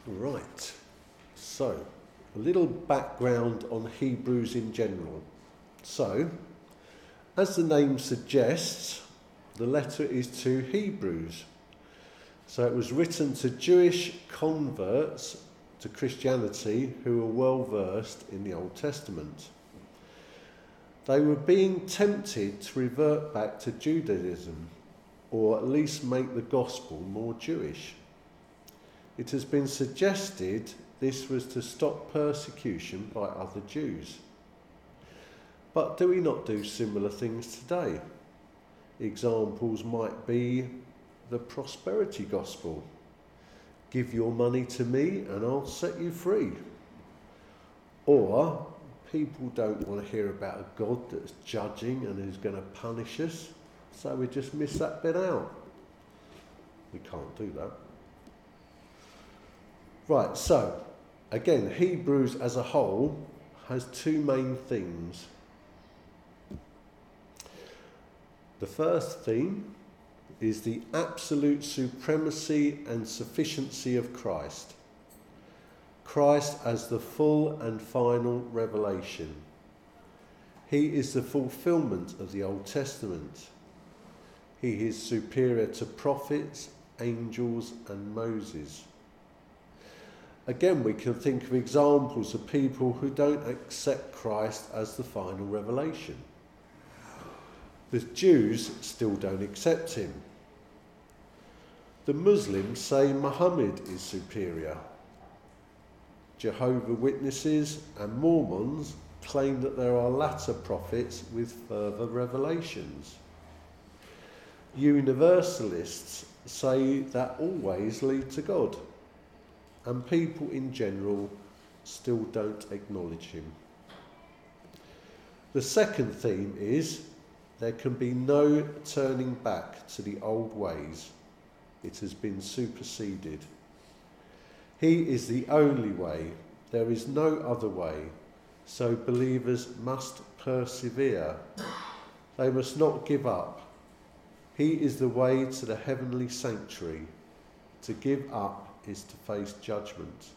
Right, so a little background on Hebrews in general. So, as the name suggests, the letter is to Hebrews. So it was written to Jewish converts to Christianity who were well versed in the Old Testament. They were being tempted to revert back to Judaism, or at least make the gospel more Jewish. It has been suggested this was to stop persecution by other Jews. But do we not do similar things today? Examples might be the prosperity gospel. Give your money to me and I'll set you free. Or people don't want to hear about a God that's judging and who's going to punish us, so we just miss that bit out. We can't do that. Right, so again, Hebrews as a whole has two main themes. The first theme is the absolute supremacy and sufficiency of Christ. Christ as the full and final revelation. He is the fulfillment of the Old Testament. He is superior to prophets, angels, and Moses. Again, we can think of examples of people who don't accept Christ as the final revelation. The Jews still don't accept him. The Muslims say Muhammad is superior. Jehovah's Witnesses and Mormons claim that there are latter prophets with further revelations. Universalists say that all ways lead to God, and people in general still don't acknowledge him. The second theme is there can be no turning back to the old ways. It has been superseded. He is the only way. There is no other way. So believers must persevere. They must not give up. He is the way to the heavenly sanctuary. To give up is to face judgment.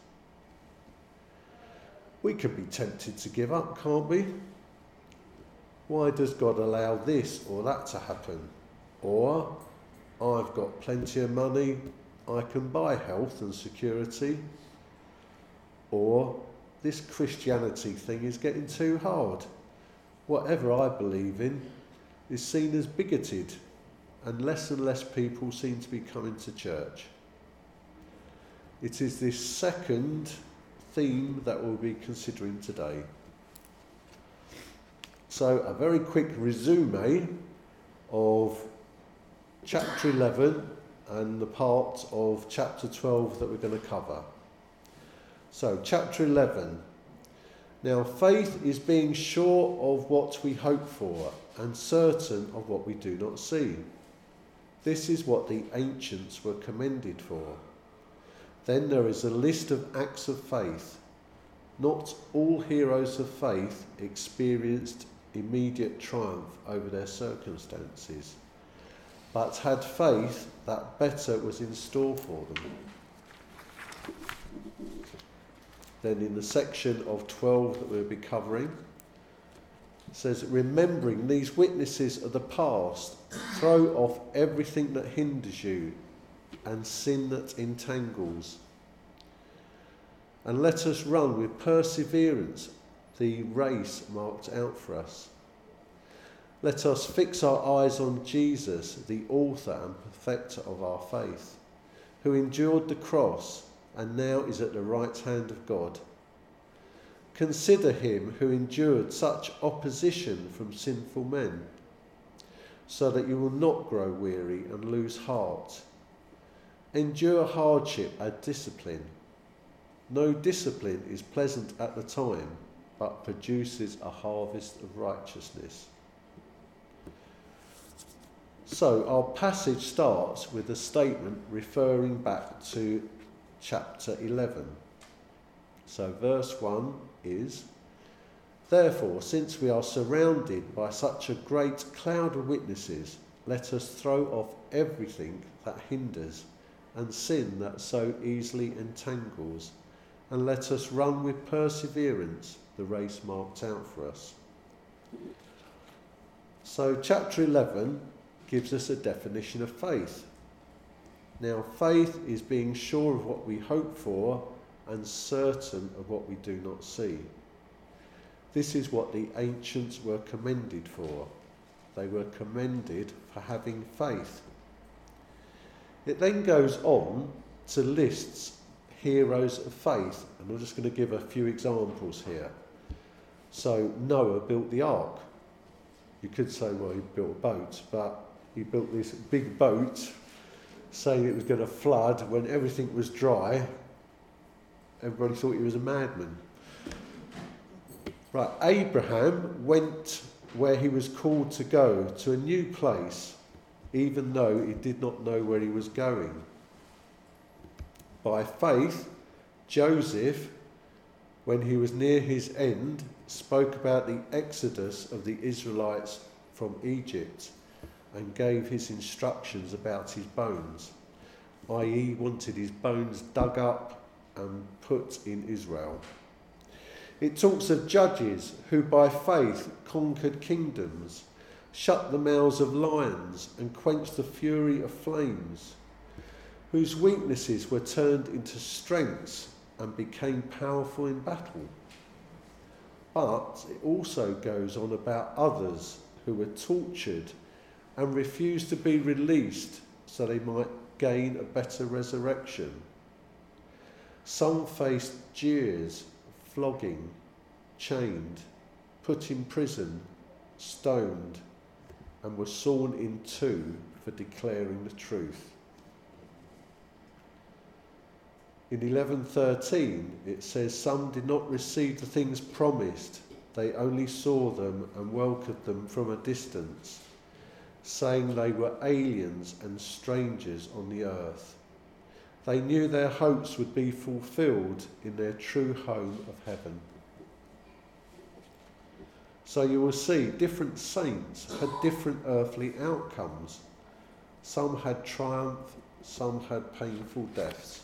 We could be tempted to give up, can't we? Why does God allow this or that to happen? Or, I've got plenty of money, I can buy health and security. Or, this Christianity thing is getting too hard. Whatever I believe in is seen as bigoted, and less people seem to be coming to church. It is this second theme that we'll be considering today. So, a very quick resume of chapter 11 and the part of chapter 12 that we're going to cover. So, chapter 11. Now, faith is being sure of what we hope for and certain of what we do not see. This is what the ancients were commended for. Then there is a list of acts of faith. Not all heroes of faith experienced immediate triumph over their circumstances, but had faith that better was in store for them. Then in the section of 12 that we'll be covering, it says, remembering these witnesses of the past, throw off everything that hinders you and sin that entangles. And let us run with perseverance the race marked out for us. Let us fix our eyes on Jesus, the author and perfecter of our faith, who endured the cross and now is at the right hand of God. Consider him who endured such opposition from sinful men, so that you will not grow weary and lose heart. Endure hardship as discipline. No discipline is pleasant at the time, but produces a harvest of righteousness. So our passage starts with a statement referring back to chapter 11. So verse 1 is, therefore, since we are surrounded by such a great cloud of witnesses, let us throw off everything that hinders and sin that so easily entangles, and let us run with perseverance the race marked out for us. So chapter 11 gives us a definition of faith. Now, faith is being sure of what we hope for and certain of what we do not see. This is what the ancients were commended for. They were commended for having faith. It then goes on to list heroes of faith, and I'm just going to give a few examples here. So Noah built the ark. You could say, well, he built a boat, but he built this big boat saying it was going to flood when everything was dry. Everybody thought he was a madman. Right, Abraham went where he was called to go, to a new place, even though he did not know where he was going. By faith, Joseph, when he was near his end, spoke about the exodus of the Israelites from Egypt and gave his instructions about his bones, i.e. wanted his bones dug up and put in Israel. It talks of judges who by faith conquered kingdoms, shut the mouths of lions and quenched the fury of flames, whose weaknesses were turned into strengths and became powerful in battle. But it also goes on about others who were tortured and refused to be released so they might gain a better resurrection. Some faced jeers, flogging, chained, put in prison, stoned, and were sawn in two for declaring the truth. In 11:13 it says, some did not receive the things promised, they only saw them and welcomed them from a distance, saying they were aliens and strangers on the earth. They knew their hopes would be fulfilled in their true home of heaven. So you will see different saints had different earthly outcomes. Some had triumph, some had painful deaths.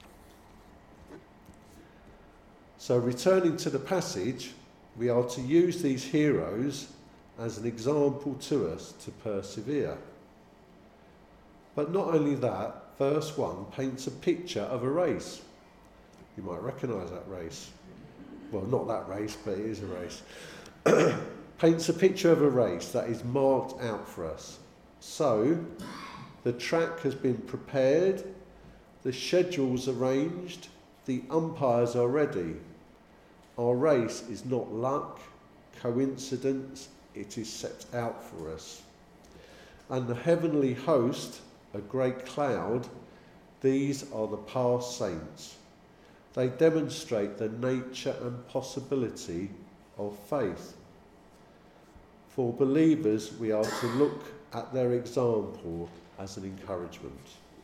So returning to the passage, we are to use these heroes as an example to us to persevere. But not only that, verse 1 paints a picture of a race. You might recognise that race. Well, not that race, but it is a race. Paints a picture of a race that is marked out for us. So, the track has been prepared, the schedule's arranged, the umpires are ready. Our race is not luck, coincidence, it is set out for us. And the heavenly host, a great cloud, these are the past saints. They demonstrate the nature and possibility of faith. For believers, we are to look at their example as an encouragement.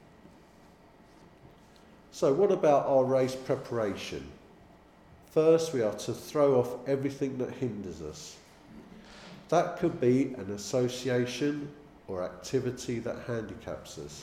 So what about our race preparation? First, we are to throw off everything that hinders us. That could be an association or activity that handicaps us.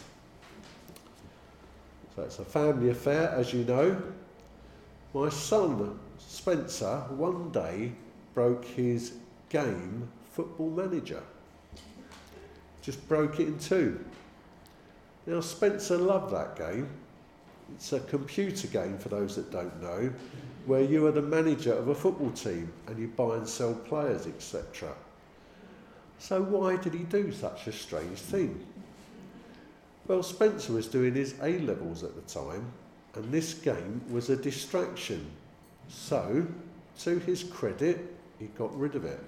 So it's a family affair, as you know. My son, Spencer, one day broke his game, Football Manager. Just broke it in two. Now, Spencer loved that game. It's a computer game, for those that don't know, where you are the manager of a football team and you buy and sell players, etc. So why did he do such a strange thing? Well, Spencer was doing his A-levels at the time, and this game was a distraction. So, to his credit, he got rid of it.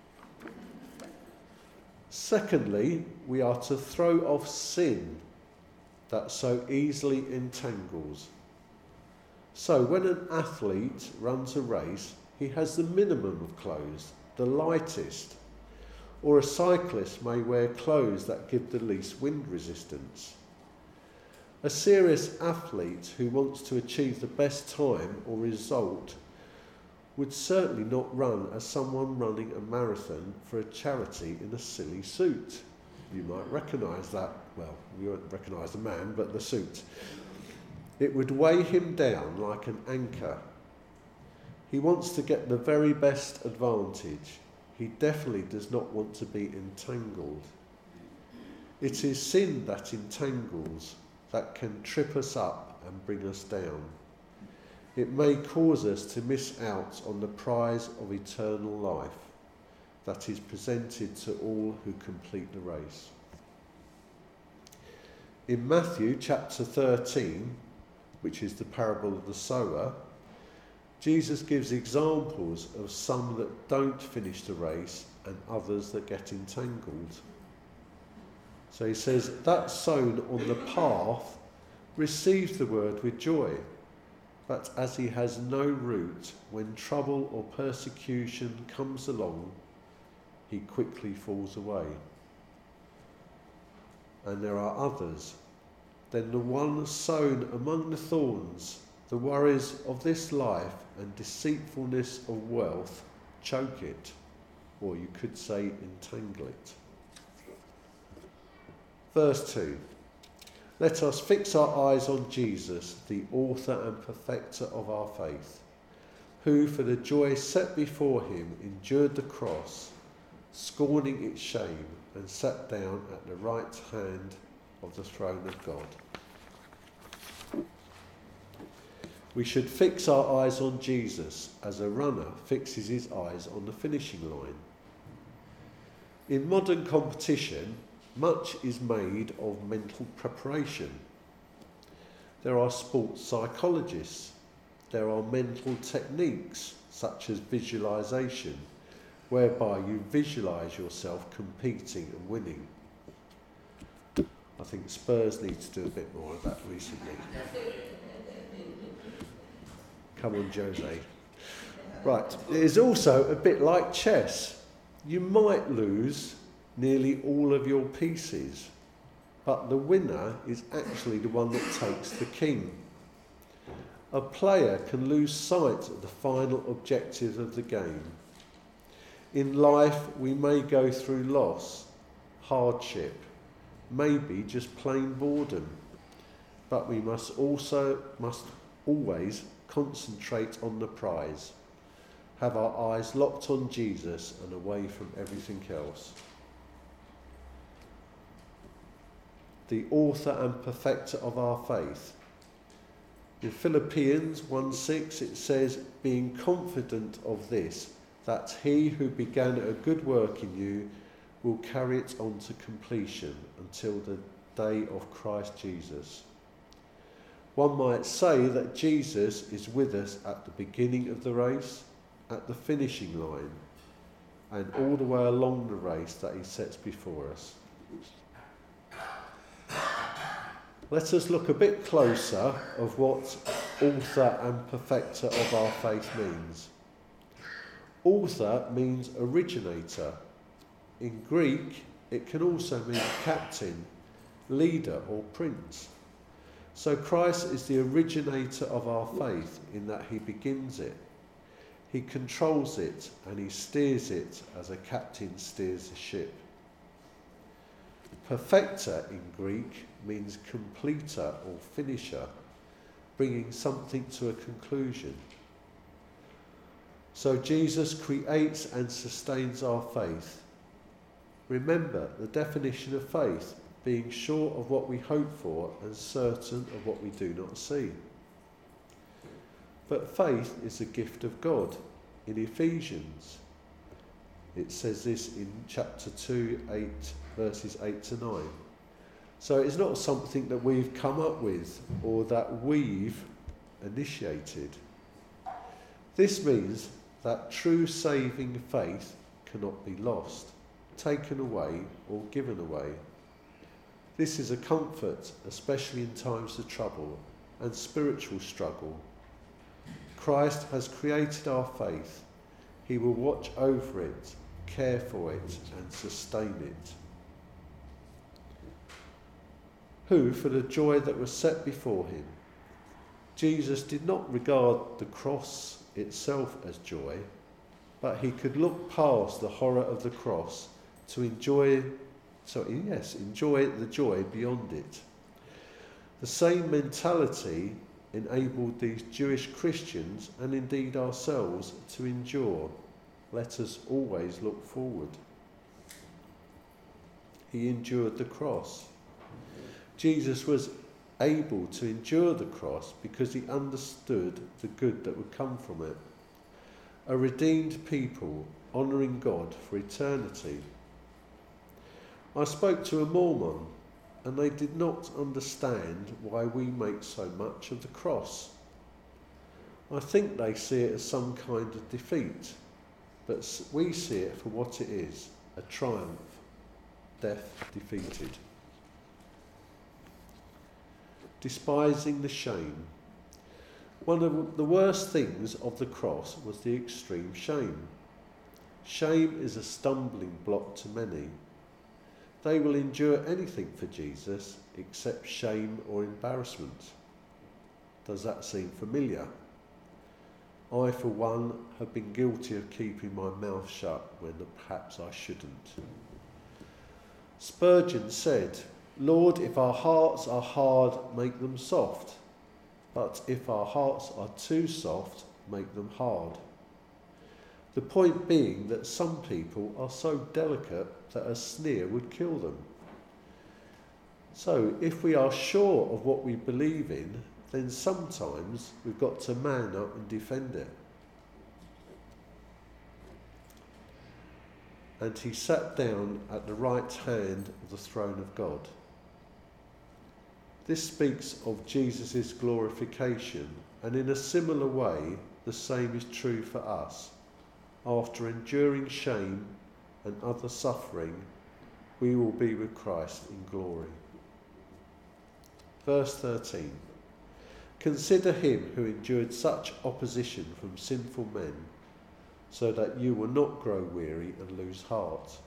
Secondly, we are to throw off sin that so easily entangles. So when an athlete runs a race, he has the minimum of clothes, the lightest. Or a cyclist may wear clothes that give the least wind resistance. A serious athlete who wants to achieve the best time or result would certainly not run as someone running a marathon for a charity in a silly suit. You might recognise that. Well, you won't recognise the man, but the suit. It would weigh him down like an anchor. He wants to get the very best advantage. He definitely does not want to be entangled. It is sin that entangles, that can trip us up and bring us down. It may cause us to miss out on the prize of eternal life that is presented to all who complete the race. In Matthew chapter 13, which is the parable of the sower, Jesus gives examples of some that don't finish the race and others that get entangled. So he says, that sown on the path receives the word with joy, but as he has no root, when trouble or persecution comes along, he quickly falls away. And there are others. Then the one sown among the thorns, the worries of this life and deceitfulness of wealth choke it, or you could say entangle it. Verse 2. Let us fix our eyes on Jesus, the author and perfecter of our faith, who for the joy set before him endured the cross, scorning its shame, and sat down at the right hand of the throne of God. We should fix our eyes on Jesus as a runner fixes his eyes on the finishing line. In modern competition, much is made of mental preparation. There are sports psychologists. There are mental techniques such as visualization, whereby you visualise yourself competing and winning. I think Spurs need to do a bit more of that recently. Come on, Jose. Right, it is also a bit like chess. You might lose nearly all of your pieces, but the winner is actually the one that takes the king. A player can lose sight of the final objectives of the game. In life, we may go through loss, hardship, maybe just plain boredom, but we must always concentrate on the prize, have our eyes locked on Jesus and away from everything else. The author and perfecter of our faith. In Philippians 1:6 it says, being confident of this, that he who began a good work in you will carry it on to completion until the day of Christ Jesus. One might say that Jesus is with us at the beginning of the race, at the finishing line, and all the way along the race that he sets before us. Let us look a bit closer of what author and perfecter of our faith means. Author means originator. In Greek, it can also mean captain, leader or prince. So Christ is the originator of our faith in that he begins it. He controls it and he steers it as a captain steers a ship. Perfecter in Greek means completer or finisher, bringing something to a conclusion. So Jesus creates and sustains our faith. Remember the definition of faith, being sure of what we hope for and certain of what we do not see. But faith is a gift of God. In Ephesians, it says this in chapter 2, verses 8 to 9. So it's not something that we've come up with or that we've initiated. This means that true saving faith cannot be lost, taken away or given away. This is a comfort, especially in times of trouble and spiritual struggle. Christ has created our faith. He will watch over it, care for it and sustain it. Who, for the joy that was set before him, Jesus did not regard the cross itself as joy, but he could look past the horror of the cross to enjoy enjoy the joy beyond it. The same mentality enabled these Jewish Christians, and indeed ourselves, to endure. Let us always look forward. He endured the cross. Jesus was able to endure the cross because he understood the good that would come from it. A redeemed people honouring God for eternity. I spoke to a Mormon, and they did not understand why we make so much of the cross. I think they see it as some kind of defeat, but we see it for what it is, a triumph, death defeated. Despising the shame. One of the worst things of the cross was the extreme shame. Shame is a stumbling block to many. They will endure anything for Jesus except shame or embarrassment. Does that seem familiar? I, for one, have been guilty of keeping my mouth shut when perhaps I shouldn't. Spurgeon said, "Lord, if our hearts are hard, make them soft. But if our hearts are too soft, make them hard." The point being that some people are so delicate that a sneer would kill them. So if we are sure of what we believe in, then sometimes we've got to man up and defend it. And he sat down at the right hand of the throne of God. This speaks of Jesus' glorification, and in a similar way, the same is true for us. After enduring shame and other suffering, we will be with Christ in glory. Verse 13. Consider him who endured such opposition from sinful men, so that you will not grow weary and lose heart.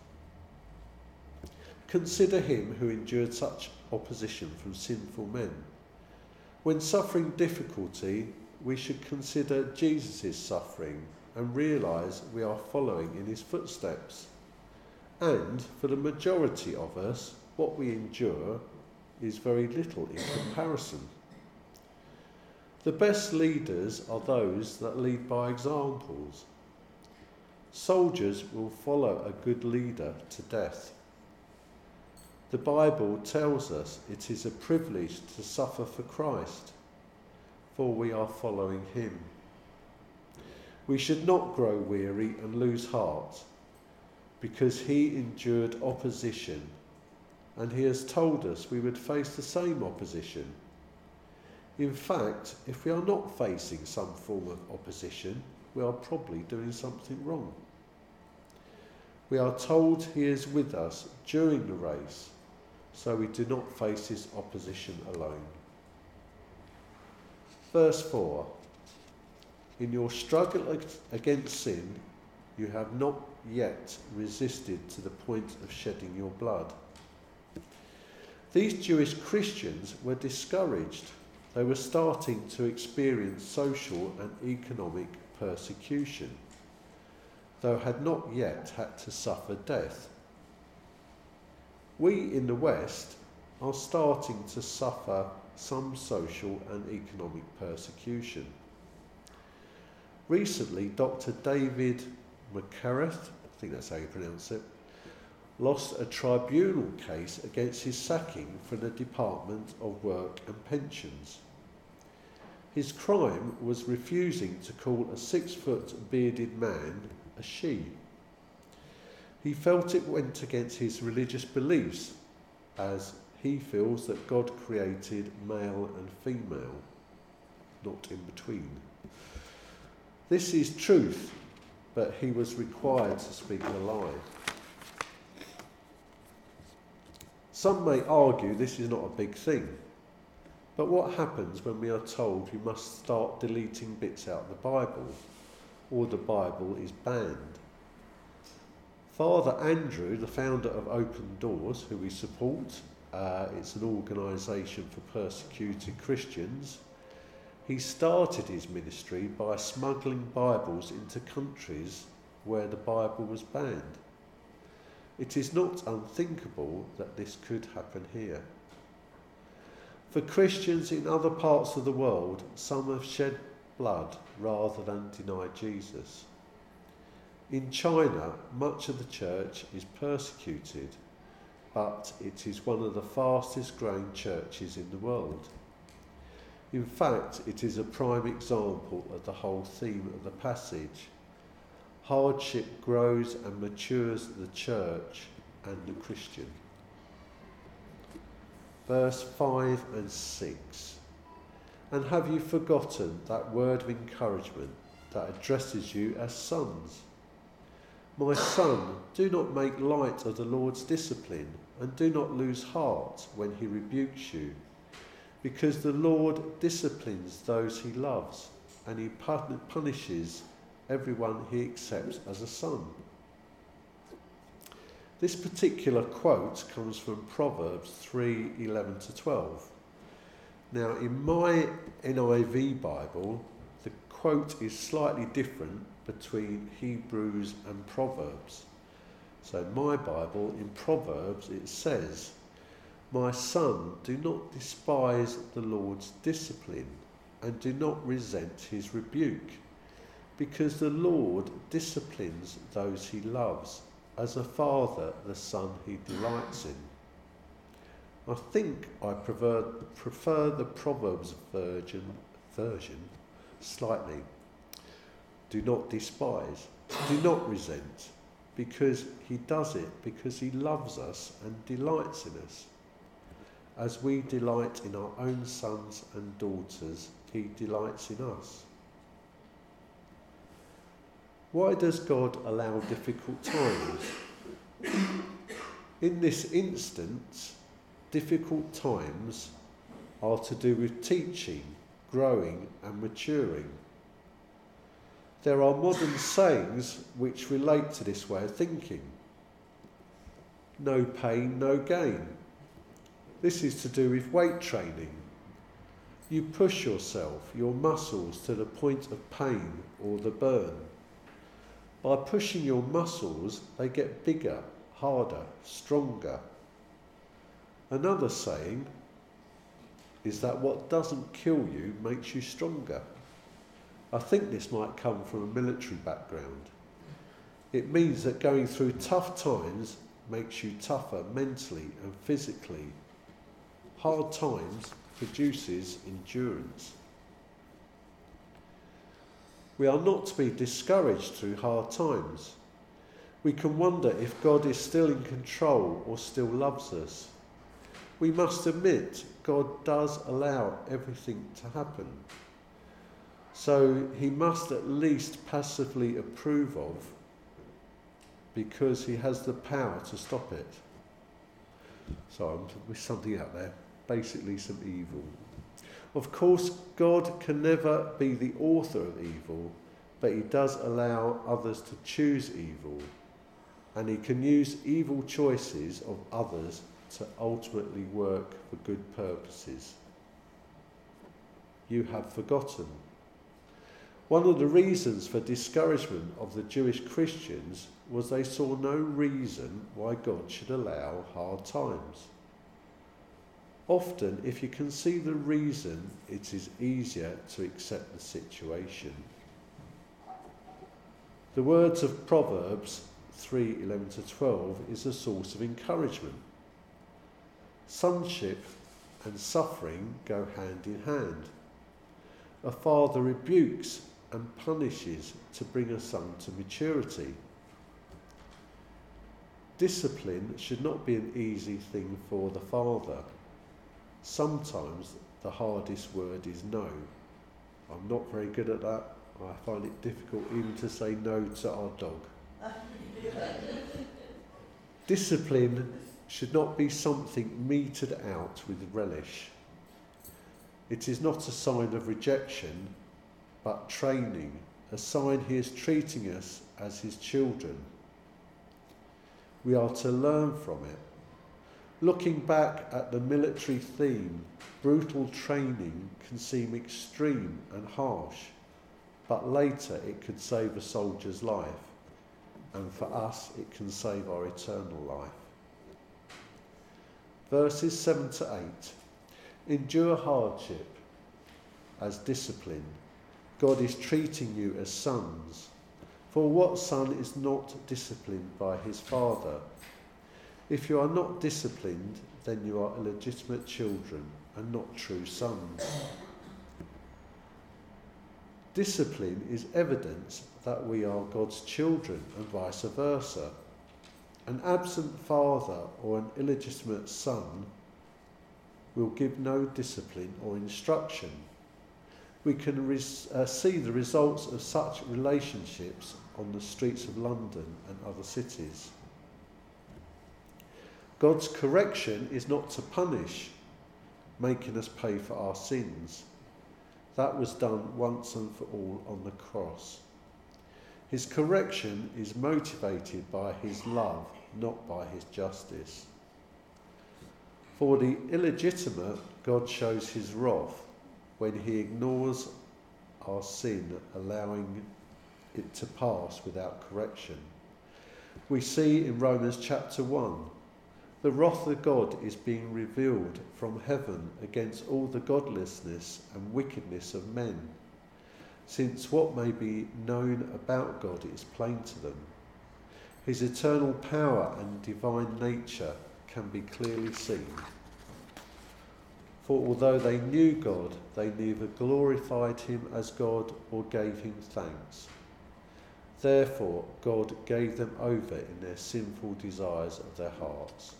Consider him who endured such opposition from sinful men. When suffering difficulty, we should consider Jesus' suffering and realise we are following in his footsteps. And for the majority of us, what we endure is very little in comparison. The best leaders are those that lead by examples. Soldiers will follow a good leader to death. The Bible tells us it is a privilege to suffer for Christ, for we are following him. We should not grow weary and lose heart, because he endured opposition, and he has told us we would face the same opposition. In fact, if we are not facing some form of opposition, we are probably doing something wrong. We are told he is with us during the race, so we do not face his opposition alone. Verse 4. In your struggle against sin, you have not yet resisted to the point of shedding your blood. These Jewish Christians were discouraged. They were starting to experience social and economic persecution, though had not yet had to suffer death. We in the West are starting to suffer some social and economic persecution. Recently, Dr. David McCarrath, I think that's how you pronounce it, lost a tribunal case against his sacking from the Department of Work and Pensions. His crime was refusing to call a 6-foot bearded man a she. He felt it went against his religious beliefs, as he feels that God created male and female, not in between. This is truth, but he was required to speak a lie. Some may argue this is not a big thing, but what happens when we are told we must start deleting bits out of the Bible, or the Bible is banned? Father Andrew, the founder of Open Doors, who we support, it's an organisation for persecuted Christians, he started his ministry by smuggling Bibles into countries where the Bible was banned. It is not unthinkable that this could happen here. For Christians in other parts of the world, some have shed blood rather than denied Jesus. In China, much of the church is persecuted, but it is one of the fastest growing churches in the world. In fact, it is a prime example of the whole theme of the passage. Hardship grows and matures the church and the Christian. Verse 5 and 6. And have you forgotten that word of encouragement that addresses you as sons? My son, do not make light of the Lord's discipline, and do not lose heart when he rebukes you, because the Lord disciplines those he loves, and he punishes everyone he accepts as a son. This particular quote comes from Proverbs 3:11 to 12. Now, in my NIV Bible, the quote is slightly different between Hebrews and Proverbs. So in my Bible, in Proverbs, it says, "My son, do not despise the Lord's discipline, and do not resent his rebuke, because the Lord disciplines those he loves, as a father the son he delights in." I think I prefer the Proverbs version slightly. Do not despise, do not resent, because he does it because he loves us and delights in us. As we delight in our own sons and daughters, he delights in us. Why does God allow difficult times? In this instance, difficult times are to do with teaching, growing and maturing. There are modern sayings which relate to this way of thinking. No pain, no gain. This is to do with weight training. You push yourself, your muscles, to the point of pain or the burn. By pushing your muscles, they get bigger, harder, stronger. Another saying is that what doesn't kill you makes you stronger. I think this might come from a military background. It means that going through tough times makes you tougher mentally and physically. Hard times produces endurance. We are not to be discouraged through hard times. We can wonder if God is still in control or still loves us. We must admit God does allow everything to happen. So he must at least passively approve of, because he has the power to stop it. So there's something out there, basically some evil. Of course, God can never be the author of evil, but he does allow others to choose evil, and he can use evil choices of others to ultimately work for good purposes. You have forgotten. One of the reasons for discouragement of the Jewish Christians was they saw no reason why God should allow hard times. Often, if you can see the reason, it is easier to accept the situation. The words of Proverbs 3:11 to 12 is a source of encouragement. Sonship and suffering go hand in hand. A father rebukes and punishes to bring a son to maturity. Discipline should not be an easy thing for the father. Sometimes the hardest word is no. I'm not very good at that. I find it difficult even to say no to our dog. Discipline should not be something meted out with relish. It is not a sign of rejection, but training, a sign he is treating us as his children. We are to learn from it. Looking back at the military theme, brutal training can seem extreme and harsh, but later it could save a soldier's life. and for us it can save our eternal life. Verses 7 to 8. Endure hardship as discipline. God is treating you as sons. For what son is not disciplined by his father? If you are not disciplined, then you are illegitimate children and not true sons. Discipline is evidence that we are God's children and vice versa. An absent father or an illegitimate son will give no discipline or instruction. We can see the results of such relationships on the streets of London and other cities. God's correction is not to punish, making us pay for our sins. That was done once and for all on the cross. His correction is motivated by his love, not by his justice. For the illegitimate, God shows his wrath when he ignores our sin, allowing it to pass without correction. We see in Romans chapter 1, the wrath of God is being revealed from heaven against all the godlessness and wickedness of men, since what may be known about God is plain to them. His eternal power and divine nature can be clearly seen. For although they knew God, they neither glorified him as God or gave him thanks. Therefore, God gave them over in their sinful desires of their hearts.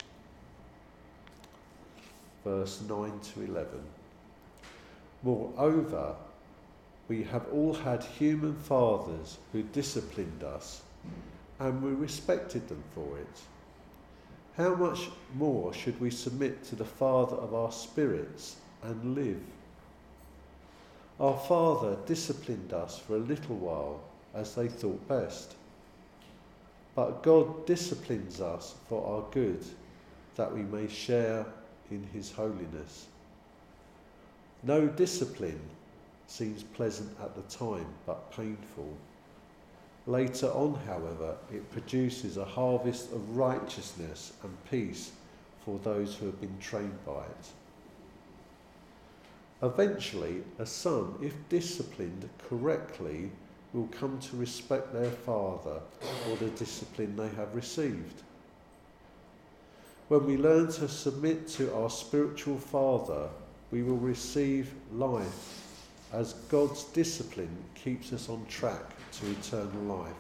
Verse 9 to 11. Moreover, we have all had human fathers who disciplined us, and we respected them for it. How much more should we submit to the Father of our spirits and live? Our Father disciplined us for a little while as they thought best. But God disciplines us for our good, that we may share in his holiness. No discipline seems pleasant at the time, but painful. Later on, however, it produces a harvest of righteousness and peace for those who have been trained by it. Eventually, a son, if disciplined correctly, will come to respect their father for the discipline they have received. When we learn to submit to our spiritual father, we will receive life, as God's discipline keeps us on track to eternal life.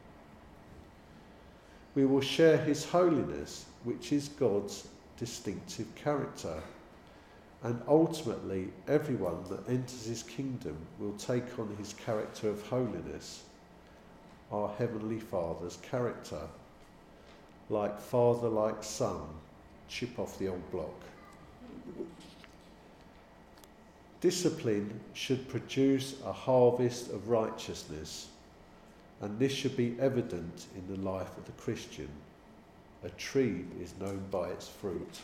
We will share his holiness, which is God's distinctive character, and ultimately everyone that enters his kingdom will take on his character of holiness, our Heavenly Father's character. Like father, like son, chip off the old block. Discipline should produce a harvest of righteousness, and this should be evident in the life of the Christian. A tree is known by its fruit.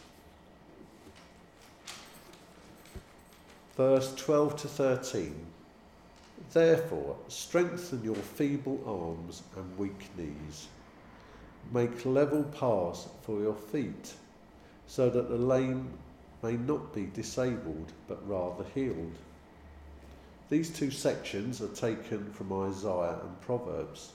Verse 12 to 13. Therefore, strengthen your feeble arms and weak knees. Make level paths for your feet, so that the lame may not be disabled, but rather healed. These two sections are taken from Isaiah and Proverbs.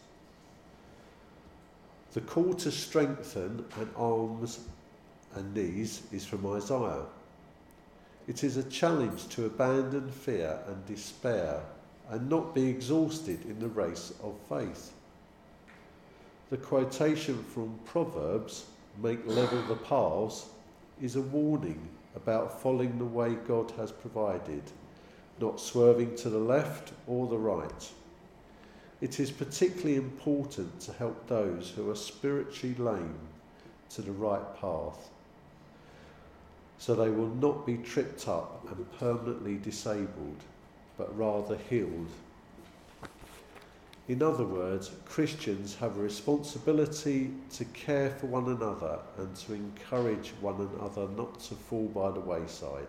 The call to strengthen an arms and knees is from Isaiah. It is a challenge to abandon fear and despair and not be exhausted in the race of faith. The quotation from Proverbs, make level the paths, is a warning about following the way God has provided, not swerving to the left or the right. It is particularly important to help those who are spiritually lame to the right path, so they will not be tripped up and permanently disabled, but rather healed. In other words, Christians have a responsibility to care for one another and to encourage one another not to fall by the wayside.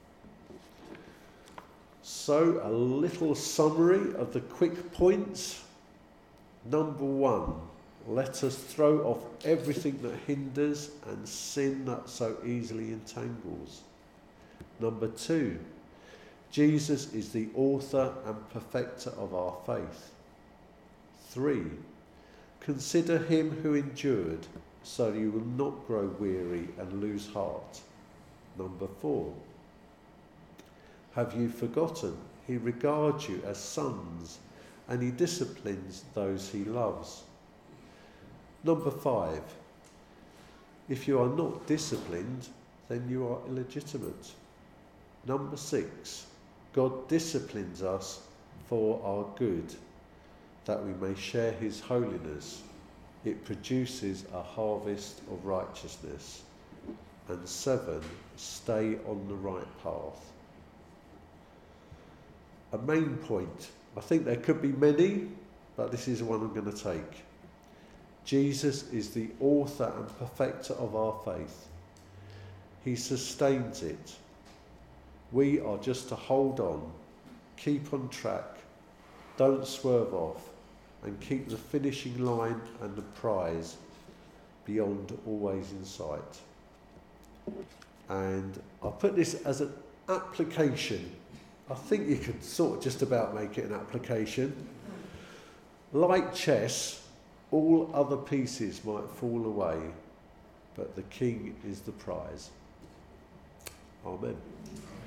So, a little summary of the quick points. Number 1, Let us throw off everything that hinders and sin that so easily entangles. Number 2, Jesus is the author and perfecter of our faith. 3, consider him who endured, so you will not grow weary and lose heart. Number 4, have you forgotten? He regards you as sons, and he disciplines those he loves. Number 5, if you are not disciplined, then you are illegitimate. Number 6, God disciplines us for our good, that we may share his holiness. It produces a harvest of righteousness. And 7, stay on the right path. A main point, I think there could be many, but this is the one I'm going to take. Jesus is the author and perfecter of our faith. He sustains it. We are just to hold on, keep on track, don't swerve off, and keep the finishing line and the prize beyond always in sight. And I'll put this as an application. I think you could sort of just about make it an application. Like chess, all other pieces might fall away, but the king is the prize. Amen.